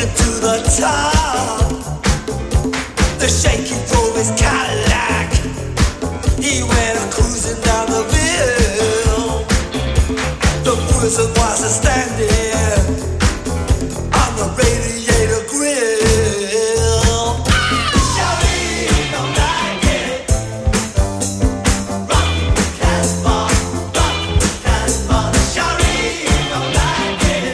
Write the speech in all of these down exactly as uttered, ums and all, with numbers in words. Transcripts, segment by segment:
it to the top. The shaky drove his Cadillac. He went cruising down the hill. The prison was standing on the radiator grill. Shawty don't like it. Rock the Casbah, rock the Casbah. Shawty don't like it.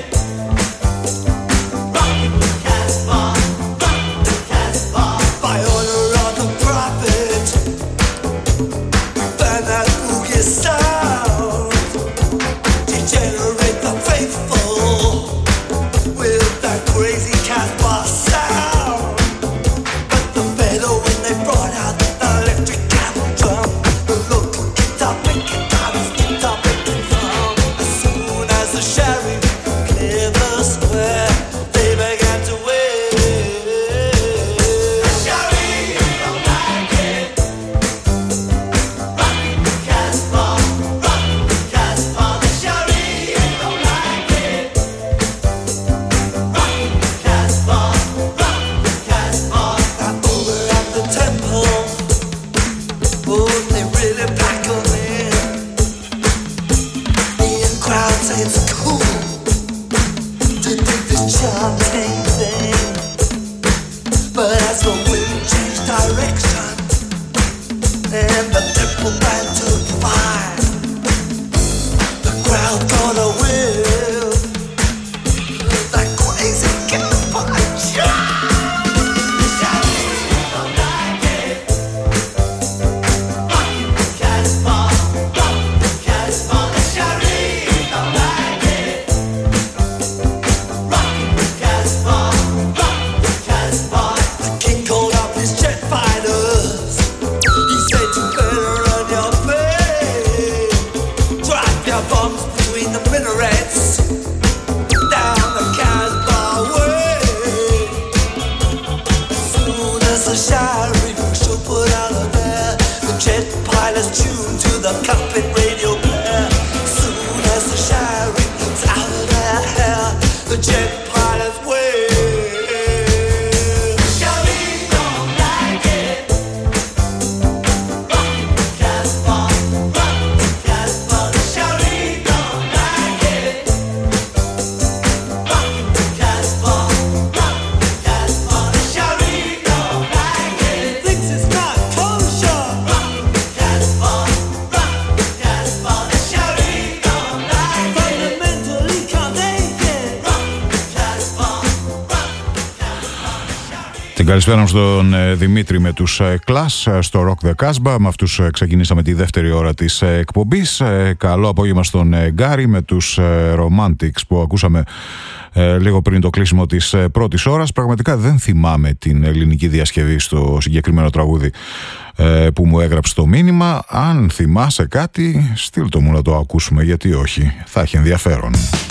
Rock the Casbah, rock the Casbah. By order of the prophet, we burn that boogie sound. Degenerate the faithful with that crazy Casbah sound. But the better when they brought out the electric cattle drum. The local guitar picking guitars, guitar picking drum. As soon as the sheriff cleared the square, they began to wave. The sheriff don't like it. Rock the Casbah, rock the Casbah. The sheriff don't like it. Rock the Casbah, rock the Casbah. And over at the temple, oh, they really pack 'em in. The in crowd say it's cool to dig this chanting thing. But as the wind changed direction and the temple began to fire, the crowd got a whiff that crazy Casbah jive. The sheriff don't like it. Rock the Casbah, rock the Casbah. The sheriff don't like it. Rock the Casbah, rock the Casbah. The king called up his jet fighters. He said you better run your play. Drop your bombs between the minarets down the Casbah way. As soon as the sheriff should put out of there, the jet pilots tuned to the cockpit radio player. As soon as the sheriff's out of their hair, the jet pilots wave. The sheriff don't like it. Rock the Casbah, rock the Casbah. The sheriff don't like it. Rock the Casbah, rock the Casbah. The sheriff don't like it. Thinks it's not kosher. Rock the Casbah, rock the Casbah. The sheriff don't like it. Fundamentally can't take it. Rock the Casbah, rock the Casbah. Την καλησπέρα μου στον ε, Δημήτρη με τους ε, Clash ε, στο Rock the Casbah. Με αυτούς ε, ξεκινήσαμε τη δεύτερη ώρα της ε, εκπομπής. Ε, καλό απόγευμα στον ε, Γκάρι με τους ε, Romantics που ακούσαμε ε, λίγο πριν το κλείσιμο της ε, πρώτης ώρας. Πραγματικά δεν θυμάμαι την ελληνική διασκευή στο συγκεκριμένο τραγούδι ε, που μου έγραψε το μήνυμα. Αν θυμάσαι κάτι, στείλ το μου να το ακούσουμε, γιατί όχι, θα έχει ενδιαφέρον.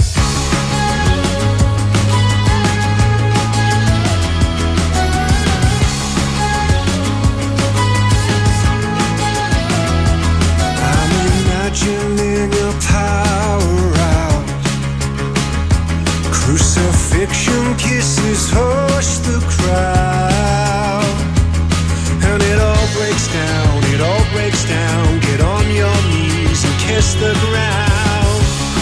I'm imagining a power out. Crucifixion kisses hush the crowd. And it all breaks down, it all breaks down. Get on your knees and kiss the ground.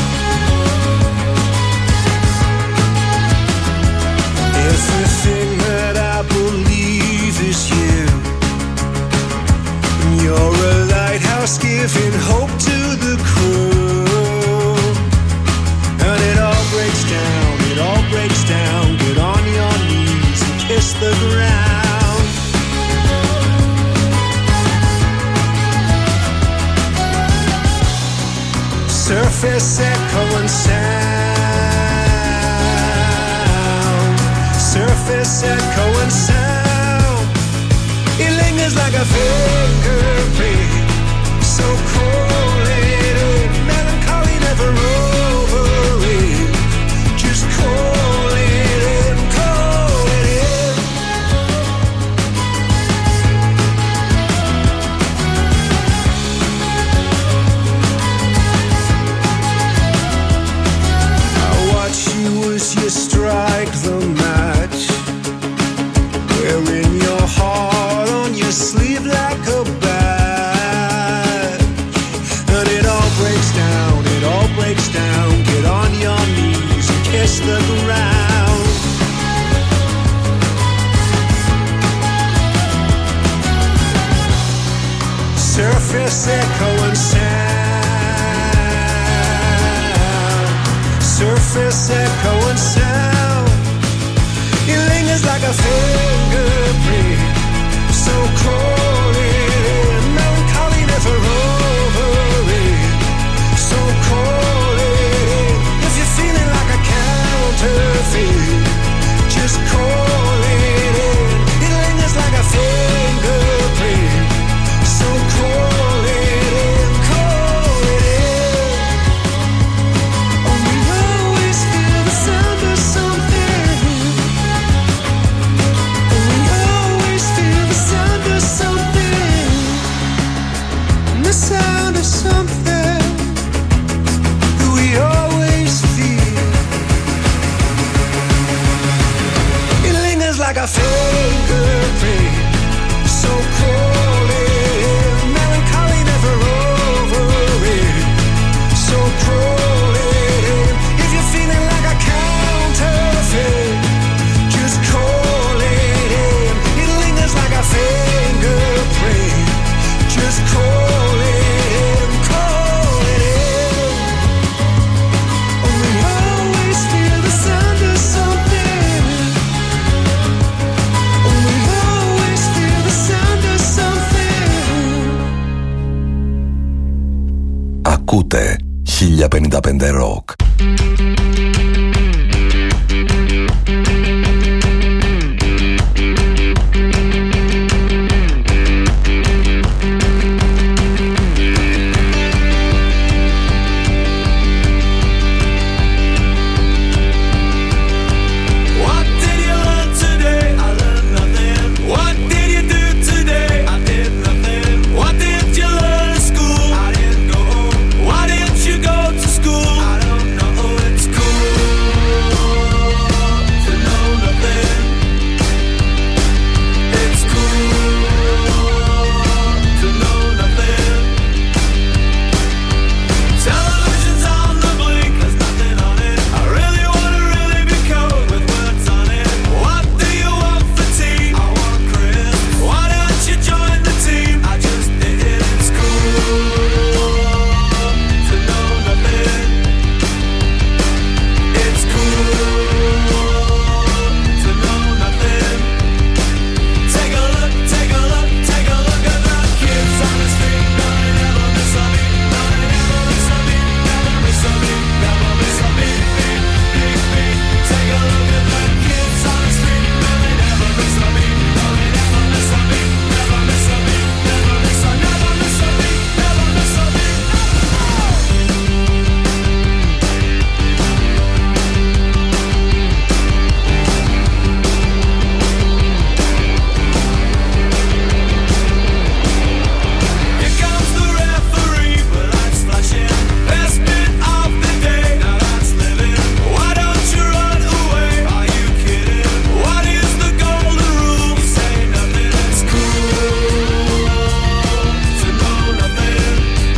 Everything that I believe is you. You're a lighthouse giving hope to the crew. And it all breaks down, it all breaks down. Get on your knees and kiss the ground. Surface echo and sound. Surface echo and sound. It lingers like a fingerprint. So cold-headed, melancholy never over it. Just call it in, call it in. I watch you as you strike the match. the ground. Surface echo and sound. Surface echo and sound. It lingers like a fingerprint, so cold in melancholy, never over it. So cold in, if you're feeling like a counterfeit, just call it in. It lingers like a fingerprint, so call it in, call it in. Oh, we always feel the sound of something. Oh, we always feel the sound of something. The sound of something that we always feel. It lingers like a fingerprint, so cold in melancholy, never over it. So cold in, if you're feeling like a counterfeit, just call it in. It lingers like a fingerprint, just call it in, call it in. Oh, we always feel the sound of something. Oh, we always feel the sound of something. Ακούτε χίλια πενήντα πέντε Rock. What did you learn today? I learned nothing. What did you do today? I did nothing. What did you learn in school? I didn't go home. Why didn't you go to school? I don't know. It's cool to know nothing. It's cool to know nothing. Television's on the blink, there's nothing on it. I really wanna really be cold with words on it. What do you want for tea? I want Chris. Why don't you join the team? I just did it. It's cool to know nothing. It's cool to know nothing. Take a look, take a look, take a look at the kids on the street. No, they never miss a beat. No, they never miss a beat. Never miss a beat. Never miss a beat. Beat, beat, beat. Take a look at the kids on the street. No, they never miss a beat. No, they never miss a beat. Never miss a beat. Never miss a, never miss a beat. Never miss a beat. Here comes the referee, but lights flashing. Best bit of the day, now that's living. Why don't you run away? Are you kidding? What is the golden rule? You say nothing. It's cool to know nothing.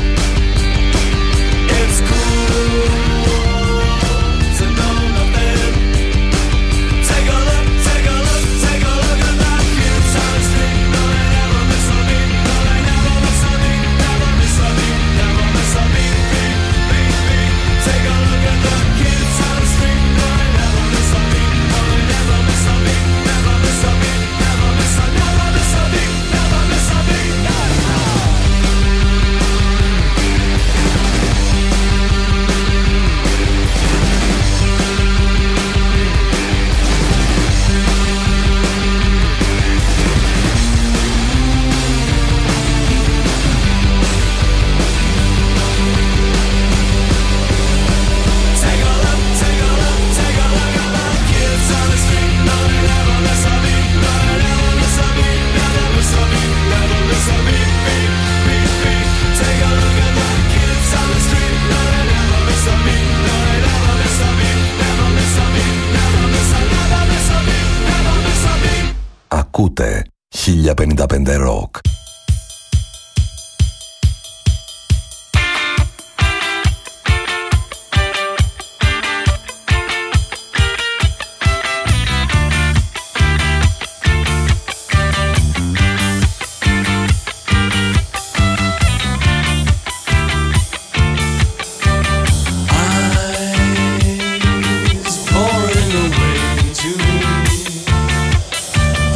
It's cool to know nothing. Take a look, take a look, take a look at that kids on the street. No, they never miss a beat. No, they never miss a beat. Never miss a beat. Never miss a beat. Beat, beat, beat. Take a look at the kids on the street. No, they never miss a beat. No, they never miss a beat. Never miss a beat. Never miss a, never miss a beat. Never miss a beat. Take a look, take a look, take a look at the kids on the street. No, they never miss a beat. No, they never miss a beat. Never miss a beat. Never miss a beat. Beat, beat, beat. Take a look at the kids on the street. No, they never miss a beat. No, they never miss a beat. Never miss a beat. Never miss a, never miss a beat. Never miss a beat. Ακούτε χίλια πενήντα πέντε Rock.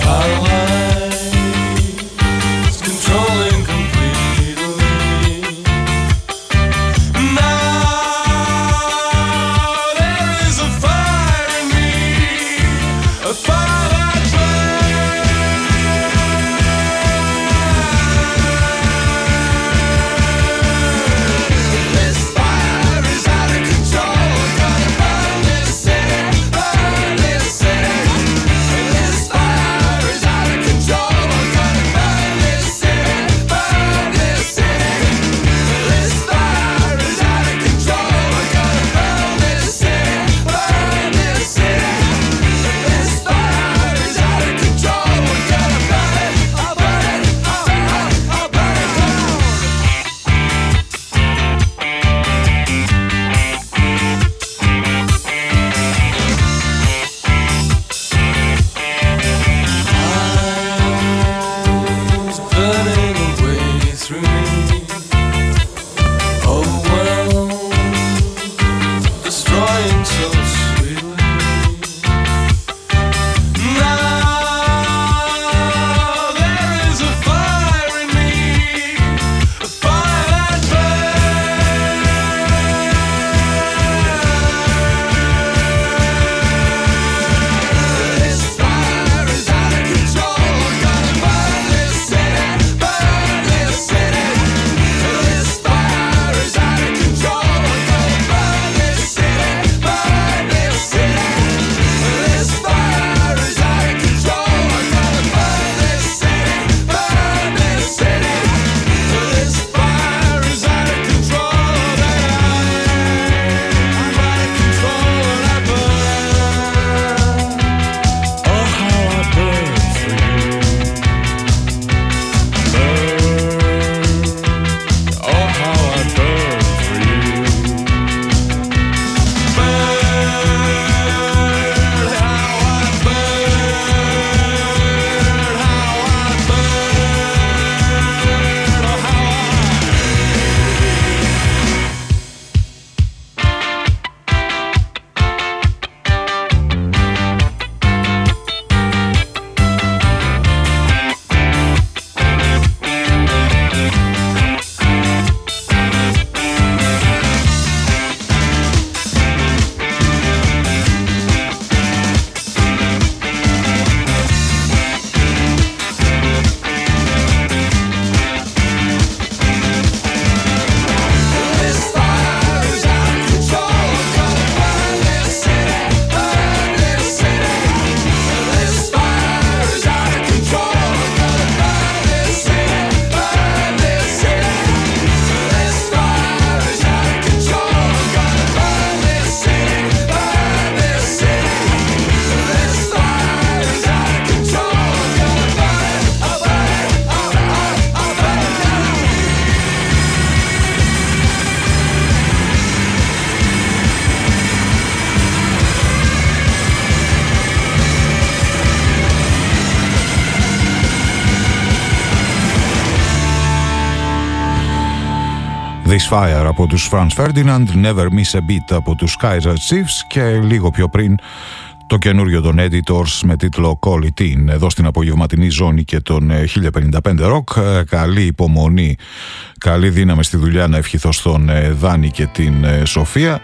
This Fire από τους Franz Ferdinand, Never Miss a Beat από τους Kaiser Chiefs και λίγο πιο πριν το καινούριο των Editors με τίτλο Call It In. Εδώ στην απογευματινή ζώνη και τον χίλια πενήντα πέντε Rock. Καλή υπομονή, καλή δύναμη στη δουλειά να ευχηθώ στον Δάνη και την Σοφία.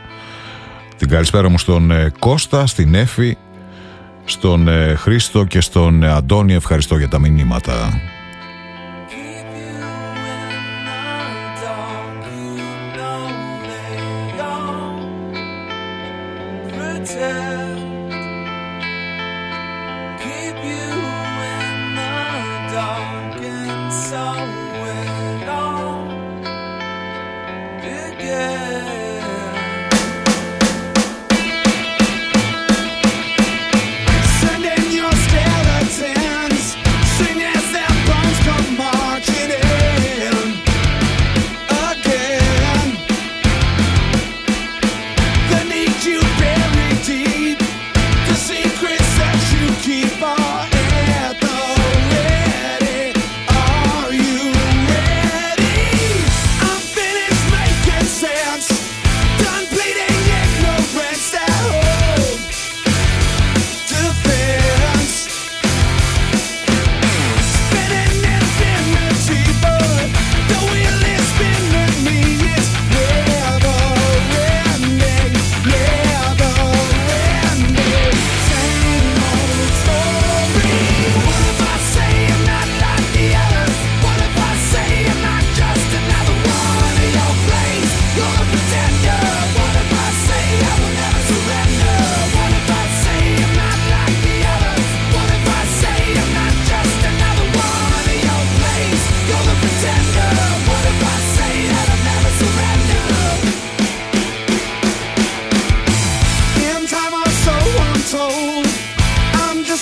Την καλησπέρα μου στον Κώστα, στην Έφη, στον Χρήστο και στον Αντώνη. Ευχαριστώ για τα μηνύματα. Sending your skeletons, sing as their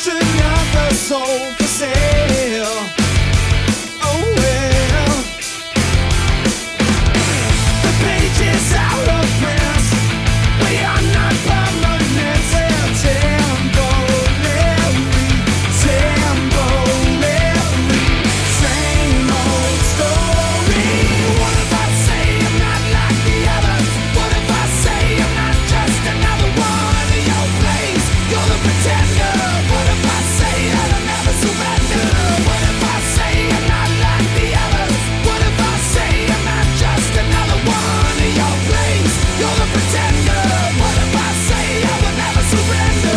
just another soul for sale. Oh well, the page is out of print. We are not permanent. Temporary, temporary, same old story. What if I say I'm not like the others? What if I say I'm not just another one in your place? You're the pretender. What if I say I'll never surrender? What if I say I'm not like the others? What if I say I'm not just another one in your place? You're the pretender. What if I say I will never surrender?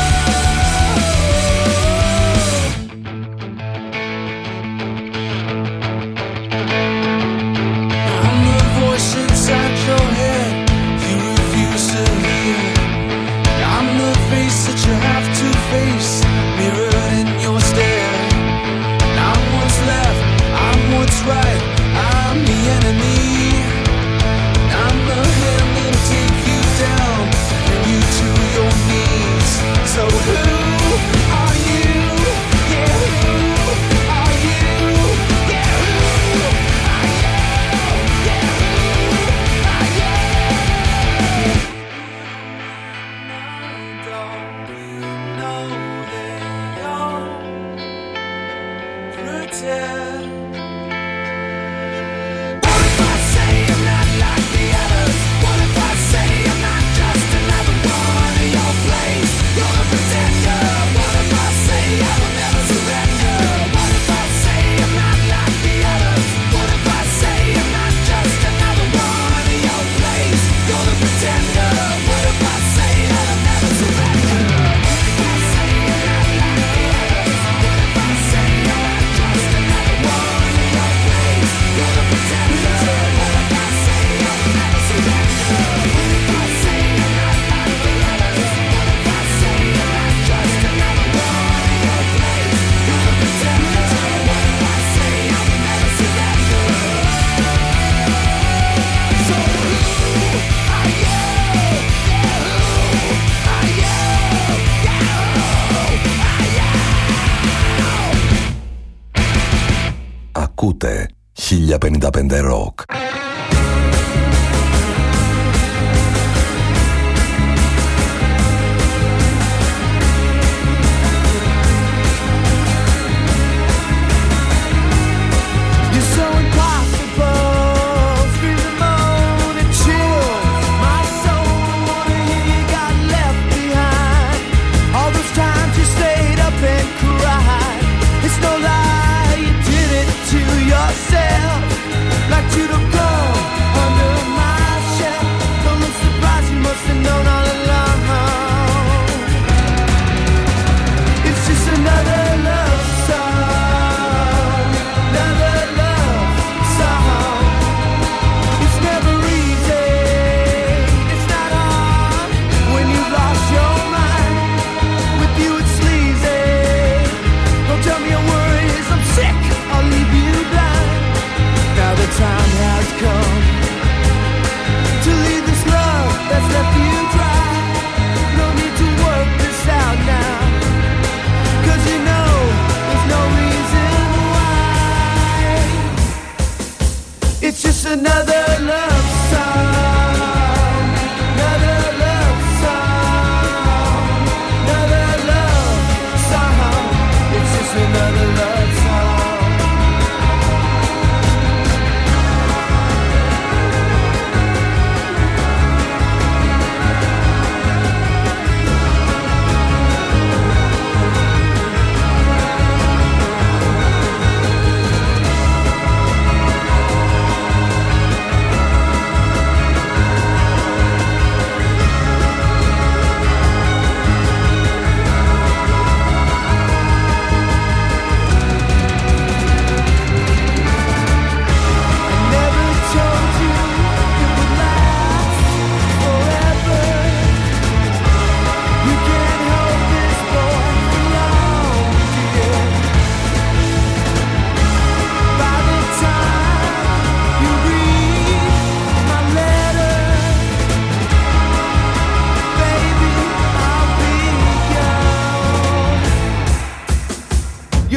I'm the voice inside your head you refuse to hear. I'm the face that you have to face, mirrored in your stare. I'm what's left, I'm what's right, I'm the enemy. I'm the hand that'll take you down, bring you to your knees. So who are you? Yeah, who are you? Yeah, who are you? Yeah, who are you? Don't you know that you're pretend? What if I say I'm not like the others? What if I say I'm not just another one in your place? You're the pretender. What if I say I will never surrender? What if I say I'm not like the others? What if I say I'm not just another one in your place? You're the pretender. What if I say I will never surrender? What if I say I'm not like the others? What if I say I'm not just another one in your place? You're the pretender. What if I say I will never surrender? What if I say I'm not like the others? What if I say I'm not just another one in your place? You're the pretender. What if I say I will never surrender? So who are you? Yeah, who are you? Yeah, who are you? Ακούτε χίλια πενήντα πέντε Rock. You're so impossible, screaming moan and chill. My soul, wanna hear you got left behind. All those times you stayed up and cried. It's no lie, you did it to yourself. Like you'd have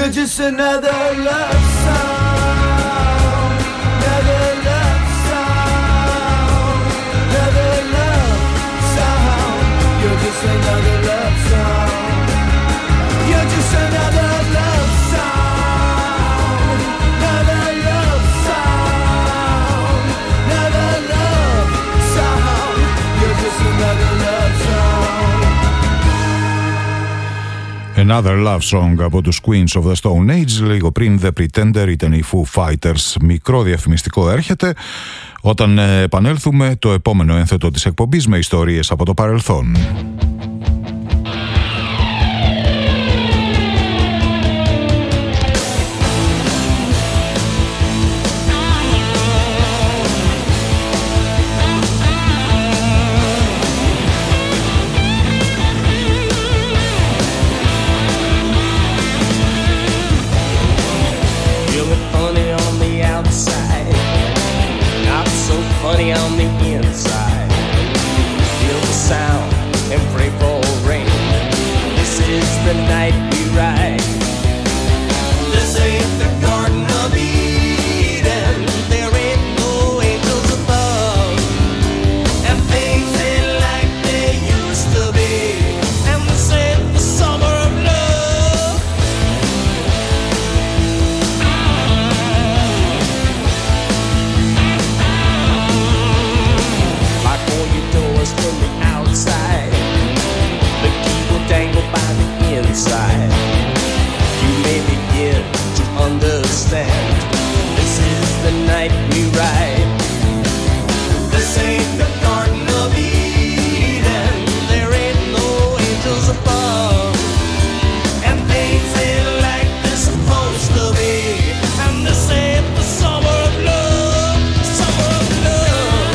You're just another love song, another love song, another love song. You're just another love song. You're just another love song, another love song, another love song. You're just another love song. Another Love Song από τους Queens of the Stone Age. Λίγο πριν The Pretender ήταν οι Foo Fighters. Μικρό διαφημιστικό έρχεται. Όταν επανέλθουμε, το επόμενο ένθετο της εκπομπής με ιστορίες από το παρελθόν. On the inside, feel the sound and pray for rain. This is the night we ride. This ain't the Garden of Eden. There ain't no angels above, and things ain't like they used to be. And this ain't the summer of love. From the outside, the key will dangle by the inside. You may begin to understand. This is the night we ride. This ain't the Garden of Eden. There ain't no angels above, and things ain't like they're supposed to be. And this ain't the summer of love, summer of love.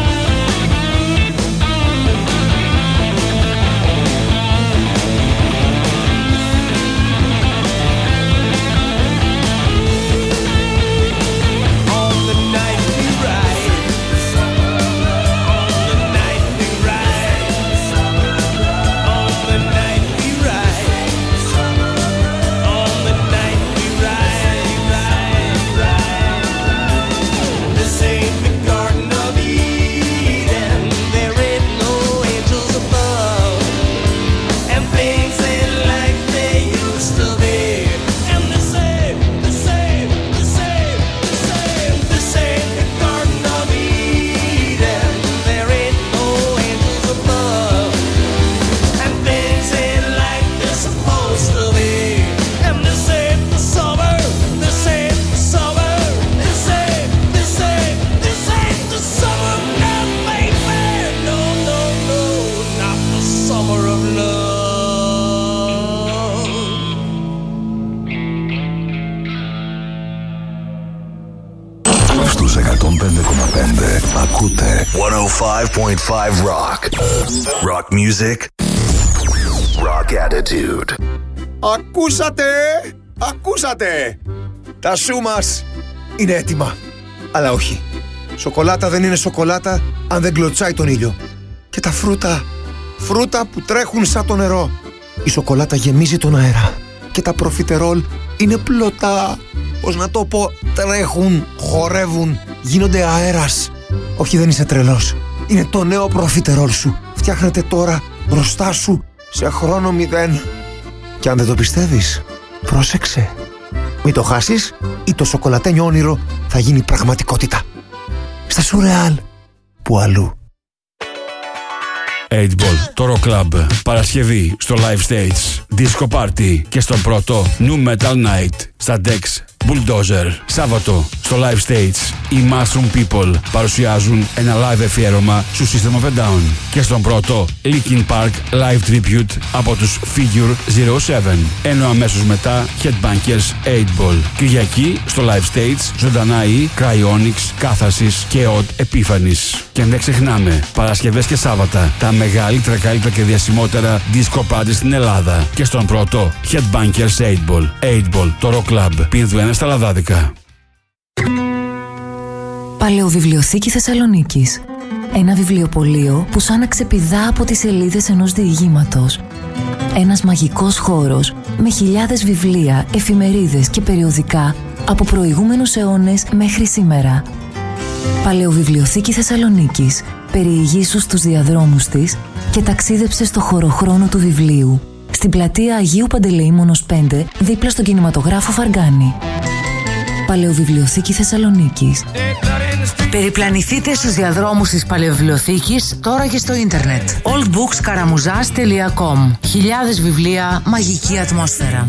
εκατόν πέντε κόμμα πέντε Rock. Rock music. Rock attitude. Ακούσατε! Ακούσατε! Τα σου μας είναι έτοιμα. Αλλά όχι. Σοκολάτα δεν είναι σοκολάτα αν δεν κλωτσάει τον ήλιο. Και τα φρούτα, φρούτα που τρέχουν σαν το νερό. Η σοκολάτα γεμίζει τον αέρα. Και τα προφιτερόλ είναι πλωτά. Πώς να το πω, τρέχουν, χορεύουν, γίνονται αέρας. Όχι, δεν είσαι τρελός. Είναι το νέο προφιτερόλ σου. Φτιάχνεται τώρα μπροστά σου σε χρόνο μηδέν. Και αν δεν το πιστεύεις, πρόσεξε. Μην το χάσεις ή το σοκολατένιο όνειρο θα γίνει πραγματικότητα. Στα Σουρεάλ, που αλλού. οκτώ Ball, το Rock Club, Παρασκευή στο Live Stage, Disco Party και στον πρώτο New Metal Night στα Dex Bulldozer. Σάββατο στο Live Stage οι Mushroom People παρουσιάζουν ένα live αφιέρωμα στο System of a Down και στον πρώτο Linkin Park Live Tribute από τους Figure ζήρο επτά, ενώ αμέσως μετά Headbangers οκτώ Ball. Κυριακή στο Live Stage ζωντανά οι Cryonics, Κάθαρσης και Odd Epiphanies. Και δεν ξεχνάμε, Παρασκευές και Σάββατα τα μεγαλύτερα, καλύτερα και διασημότερα disco party στην Ελλάδα και στον πρώτο Headbangers οκτώ Ball. οκτώ Ball, το Rock Club, Πίνδου ένα στα Λαδάδικα. Παλαιοβιβλιοθήκη Θεσσαλονίκης. Ένα βιβλιοπωλείο που σαν να ξεπηδά από τις σελίδες ενός διηγήματος. Ένας μαγικός χώρος με χιλιάδες βιβλία, εφημερίδες και περιοδικά από προηγούμενους αιώνες μέχρι σήμερα. Παλαιοβιβλιοθήκη Θεσσαλονίκης. Περιηγήσου στους διαδρόμους της και ταξίδεψε στο χωροχρόνο του βιβλίου. Στην πλατεία Αγίου Παντελεήμονος πέντε, δίπλα στον κινηματογράφο Φαργκάνη. Παλαιοβιβλιοθήκη Θεσσαλονίκης. Περιπλανηθείτε στους διαδρόμους της Παλαιοβιβλιοθήκης τώρα και στο ίντερνετ. oldbookskaramuzas τελεία com. Χιλιάδες βιβλία, μαγική ατμόσφαιρα.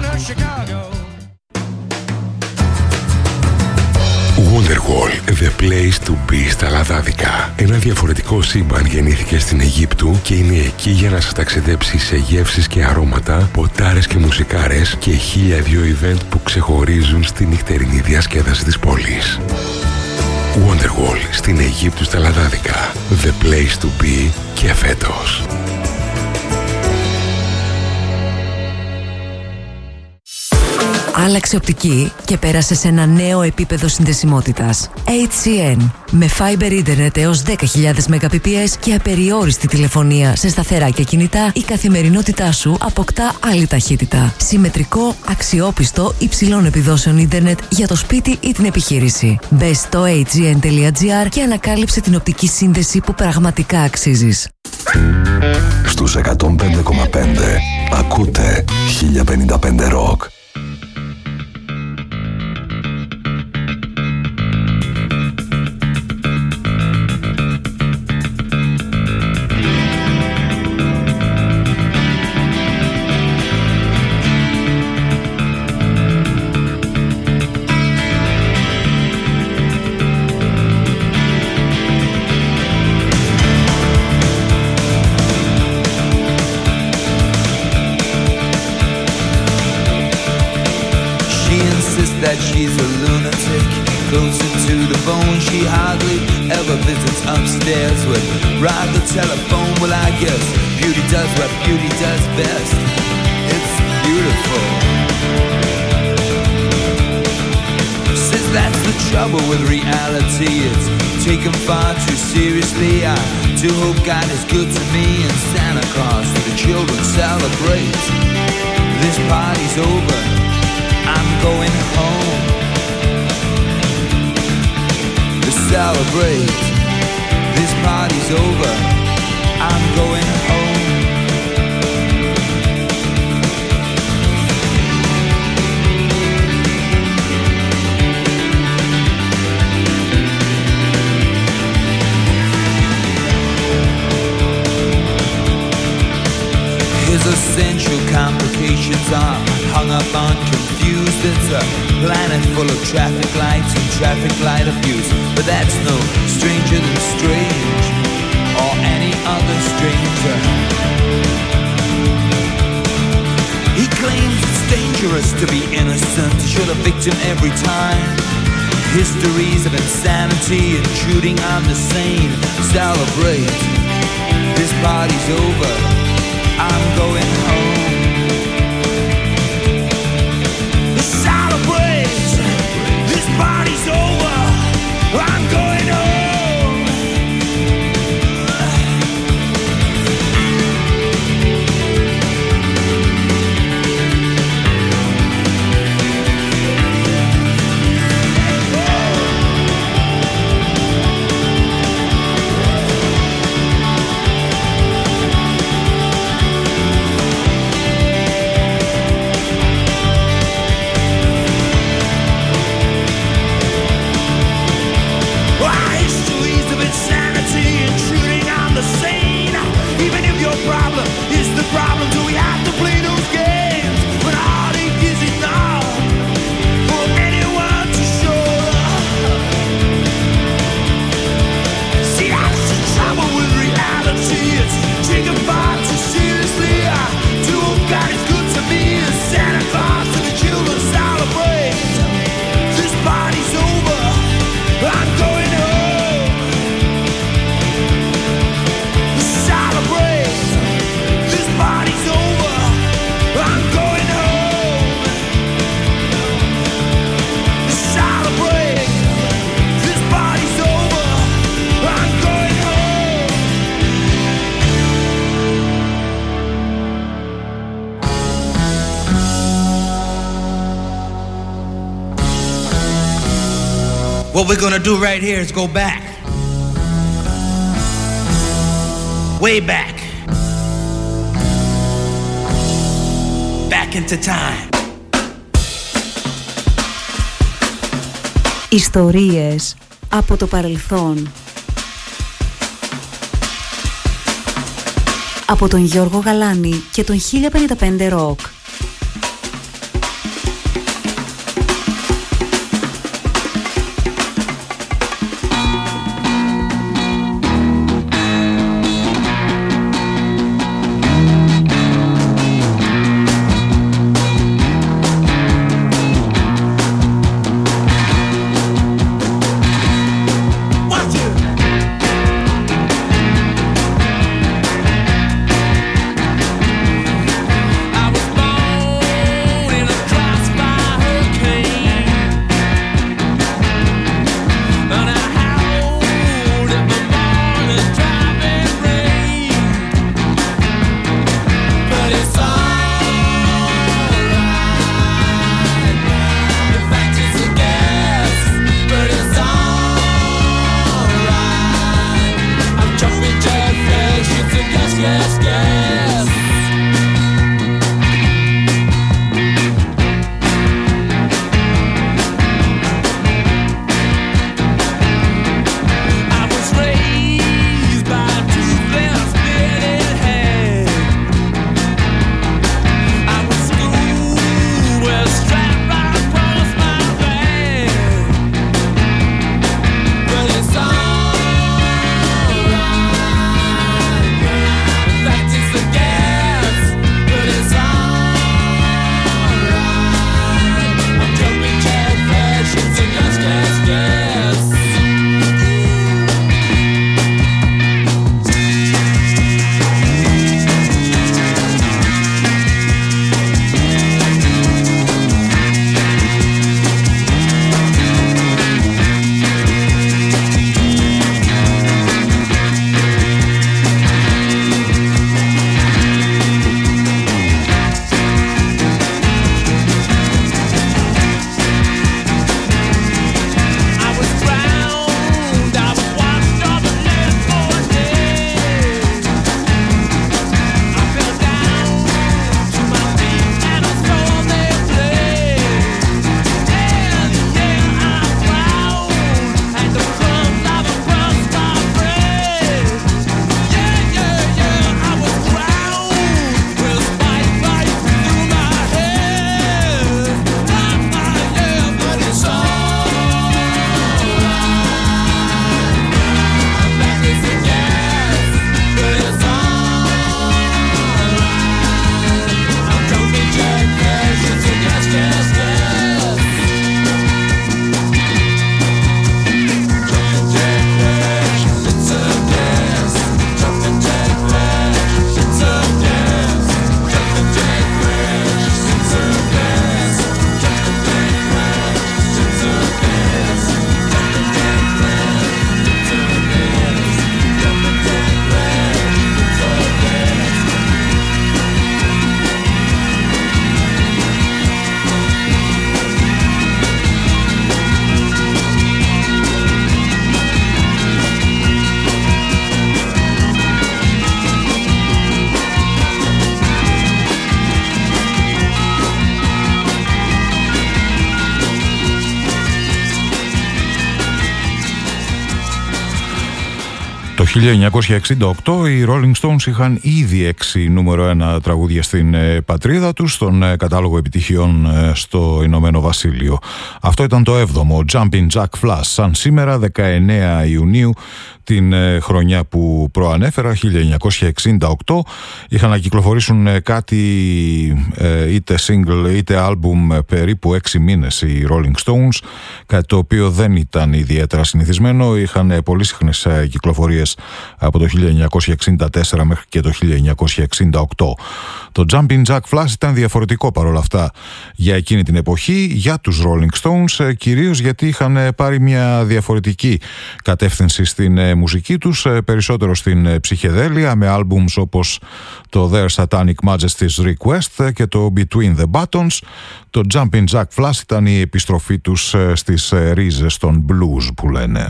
Wonderwall, the place to be στα Λαδάδικα. Ένα διαφορετικό σύμπαν γεννήθηκε στην Αιγύπτου και είναι εκεί για να σας ταξιδέψει σε γεύσεις και αρώματα, ποτάρες και μουσικάρες και χίλια δυο event που ξεχωρίζουν στη νυχτερινή διασκέδαση της πόλης. Wonderwall στην Αιγύπτου στα Λαδάδικα. The place to be και φέτος. Άλλαξε οπτική και πέρασε σε ένα νέο επίπεδο συνδεσιμότητας. έιτς σι εν. Με Fiber Internet έως δέκα χιλιάδες Mbps και απεριόριστη τηλεφωνία σε σταθερά και κινητά, η καθημερινότητά σου αποκτά άλλη ταχύτητα. Συμμετρικό, αξιόπιστο, υψηλών επιδόσεων ίντερνετ για το σπίτι ή την επιχείρηση. Μπες στο έιτς σι εν τελεία τζι άρ και ανακάλυψε την οπτική σύνδεση που πραγματικά αξίζεις. Στους εκατόν πέντε κόμμα πέντε ακούτε χίλια πενήντα πέντε Rock. That she's a lunatic, closer to the bone. She hardly ever visits upstairs with ride the telephone. Well, I guess beauty does what beauty does best. It's beautiful. Says that's the trouble with reality. It's taken far too seriously. I do hope God is good to me and Santa Claus for the children celebrate. This party's over. I'm going home to celebrate. This party's over. I'm going home. His essential complications are hung up on confused. It's a planet full of traffic lights and traffic light abuse. But that's no stranger than strange, or any other stranger. He claims it's dangerous to be innocent, should a victim every time. Histories of insanity intruding on the sane. Celebrate, this party's over. I'm going home. Celebrate, this party's over. I'm going home. What we're gonna do right here is go back. Way back. Back into time. Ιστορίες από το παρελθόν. Από τον Γιώργο Γαλάνη και τον χίλια πενήντα πέντε Rock. Το χίλια εννιακόσια εξήντα οκτώ οι Rolling Stones είχαν ήδη έξι νούμερο ένα τραγούδια στην ε, πατρίδα τους, στον ε, κατάλογο επιτυχιών ε, στο Ηνωμένο Βασίλειο. Αυτό ήταν το έβδομο, Jumping Jack Flash, σαν σήμερα δεκαεννέα Ιουνίου, την ε, χρονιά που προανέφερα, χίλια εννιακόσια εξήντα οκτώ. Είχαν να κυκλοφορήσουν ε, κάτι ε, είτε single είτε album ε, περίπου έξι μήνες οι Rolling Stones, κάτι το οποίο δεν ήταν ιδιαίτερα συνηθισμένο. Είχαν ε, πολύ συχνές ε, κυκλοφορίες επιτυχίες από το χίλια εννιακόσια εξήντα τέσσερα μέχρι και το χίλια εννιακόσια εξήντα οκτώ. Το Jumpin' Jack Flash ήταν διαφορετικό παρόλα αυτά για εκείνη την εποχή, για τους Rolling Stones, κυρίως γιατί είχαν πάρει μια διαφορετική κατεύθυνση στην μουσική τους, περισσότερο στην ψυχεδέλεια, με άλμπουμς όπως το Their Satanic Majesty's Request και το Between the Buttons. Το Jumpin' Jack Flash ήταν η επιστροφή τους στις ρίζες των blues που λένε.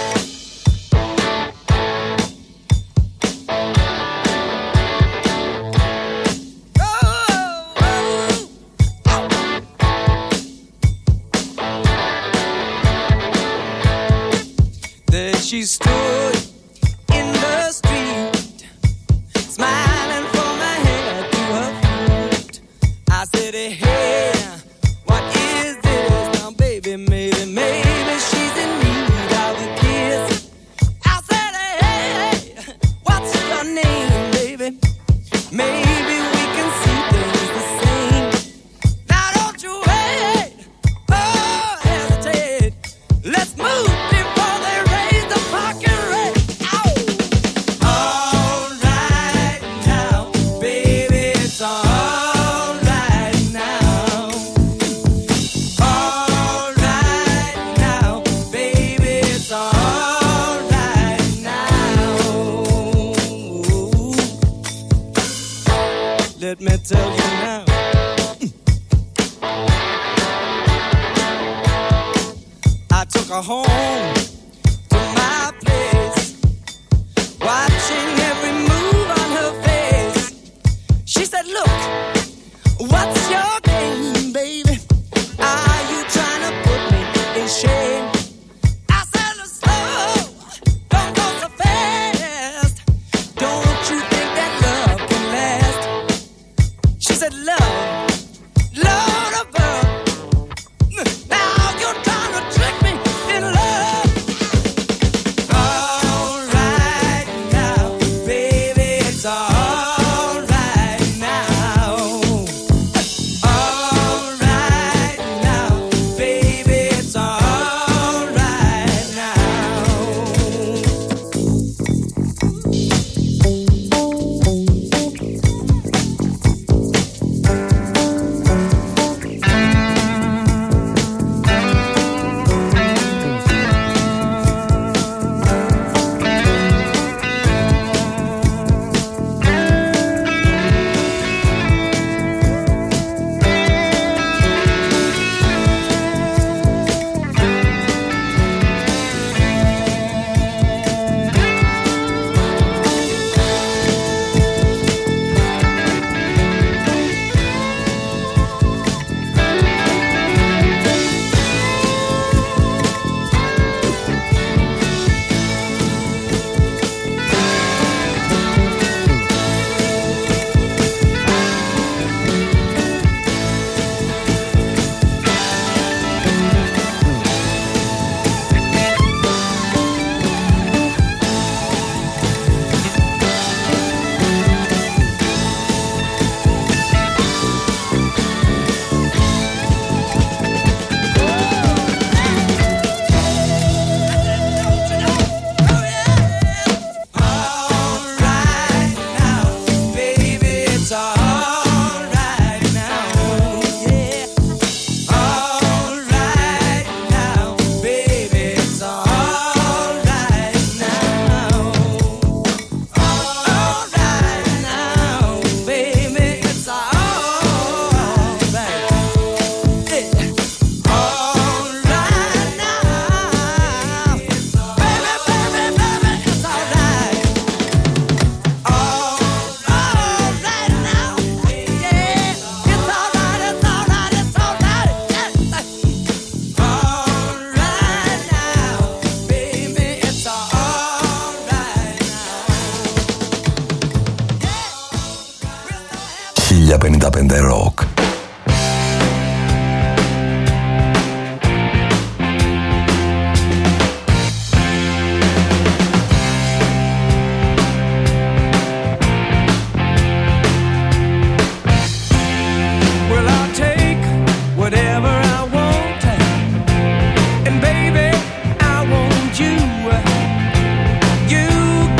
She stood in the street, smiling from her head to her feet. I said, hey, what is this? Now, baby, maybe, maybe she's in need of a kiss. I said, hey, what's your name, baby? Maybe we can see things the same. Now, don't you wait, oh, hesitate. Let's move. Let me tell you now. I took her home to my place, watching every move on her face. She said, look, what's your game, baby? Are you trying to put me in shame? I said, slow, don't go so fast. Don't you think that love can last? She said, love, Lord above. Now you're trying to trick me in love. All right now, baby, it's all right now. All right now, baby, it's all right now. χίλια πενήντα πέντε Rock. You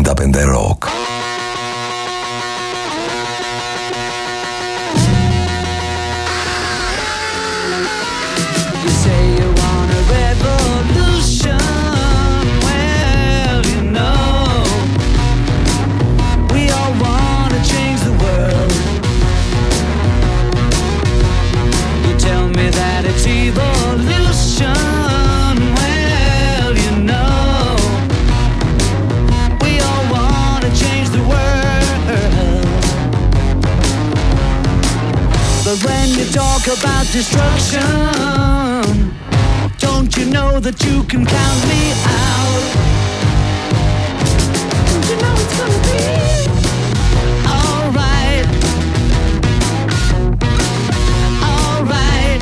πενήντα πέντε Rock. When you talk about destruction, don't you know that you can count me out? Don't you know it's gonna be alright? Alright.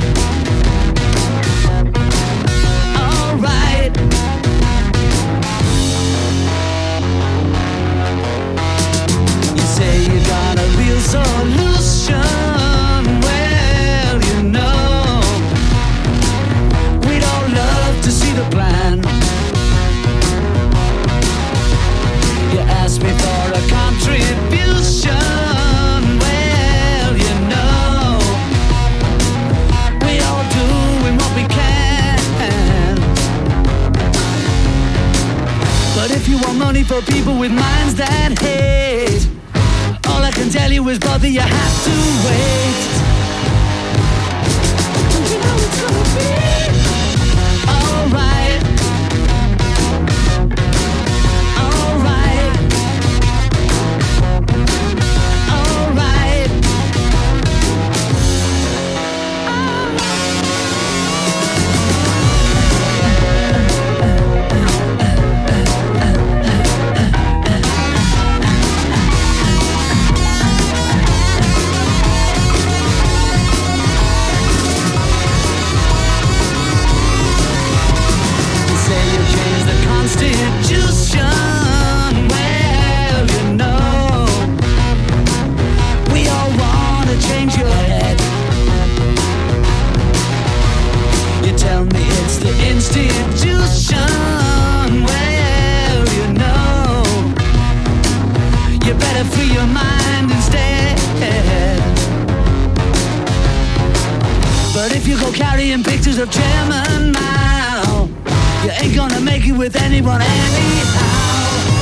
Alright. You say you got a real solution. Plan. You ask me for a contribution. Well, you know, we all doing what we can. But if you want money for people with minds that hate, all I can tell you is, brother, you have to wait. Don't you know it's gonna be alright? Carrying pictures of Chairman Mao, you ain't gonna make it with anyone anyhow.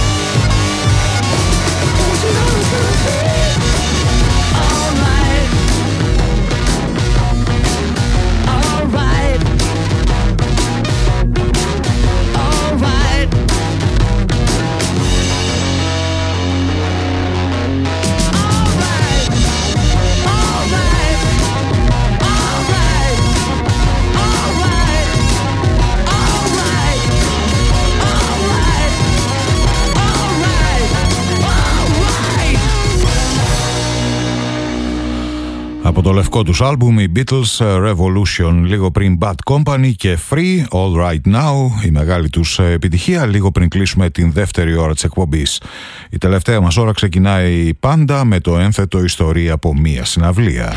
Don't you know it's gonna be alright? Alright. Alright. Από το λευκό τους άλμπουμ οι Beatles Revolution, λίγο πριν Bad Company και Free, All Right Now, η μεγάλη τους επιτυχία, λίγο πριν κλείσουμε την δεύτερη ώρα της εκπομπής. Η τελευταία μας ώρα ξεκινάει πάντα με το ένθετο ιστορία από μία συναυλία.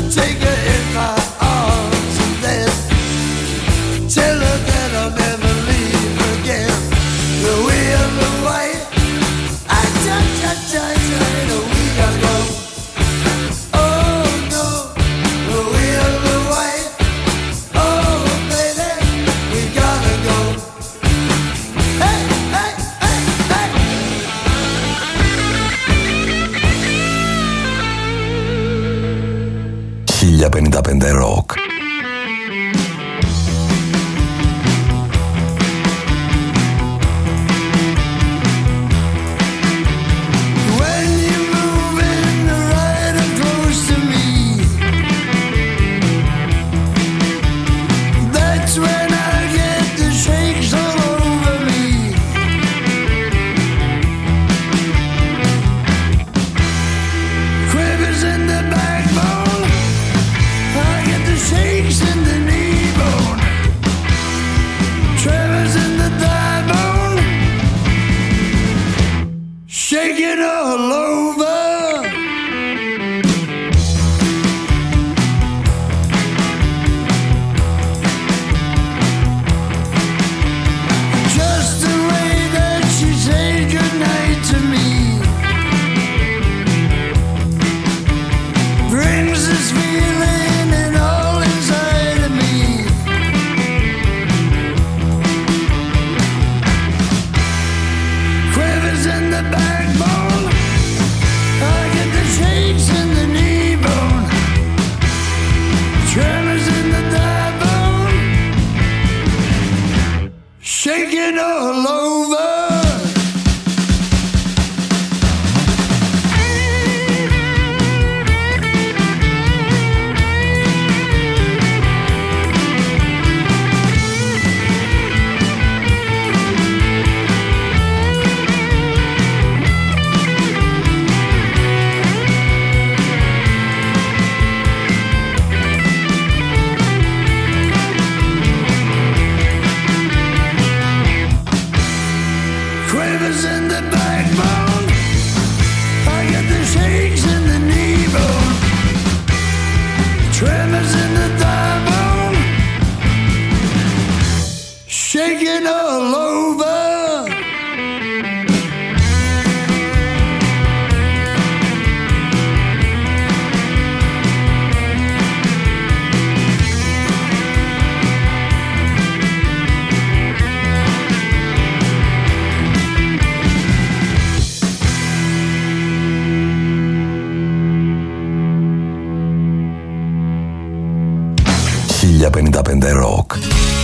take her in my arms and then tell her that I'll never leave again. The wheel away, I touch, touch, touch, touch, we gotta go. Oh no, the wheel away, oh baby, we gotta go. Hey, hey, hey, hey. χίλια πενήντα πέντε Rock. When you move in right up close to me, that's when I get the shakes all over me. Quivers in the backbone, I get the shakes in the knee bone. Tremors in the thigh bone, shaking all over. Just the way that she said goodnight to me brings this feeling and all inside of me. Quivers in the backbone, I get the shakes in the knee bone. Tremors in the thigh bone, shaking all over. Quivers in the backbone, I get the shakes in the knee bone. Tremors in the thigh bone, shaking all over. χίλια πενήντα πέντε Rock.